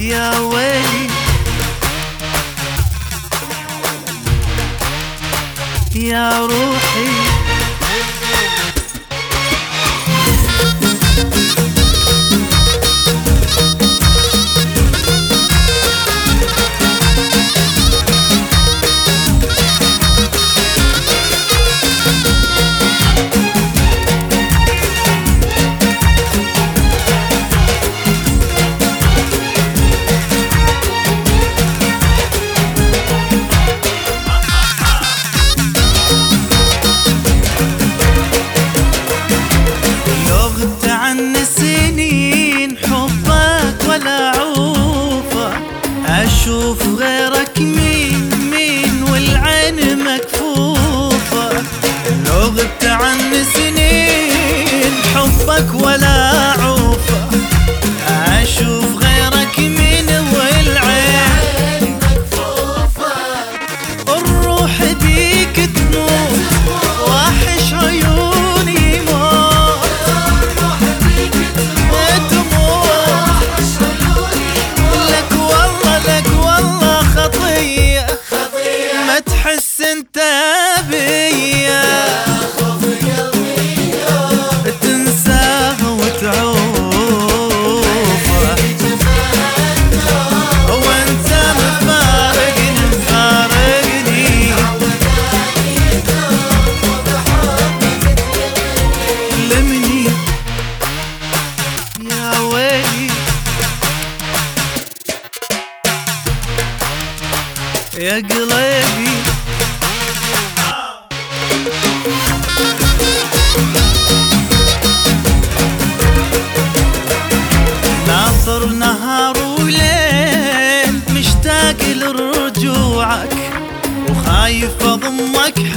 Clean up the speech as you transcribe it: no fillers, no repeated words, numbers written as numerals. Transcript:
يا ويلي يا روحي. أشوف غيرك مين والعين مكفوفة. لو غبت عن سنين حبك ولا عوفة. أشوف غيرك مين والعين مكفوفة. الروح بيك تموت واحش عيوني موت. الروح بيك تموت لك والله خطية ما تحس انت بيا. تنساه وتعوفه وانت مفارقني. لمني يا ويلي يا قلبي. ناطر نهار وليل مشتاق لرجوعك وخايف اضمك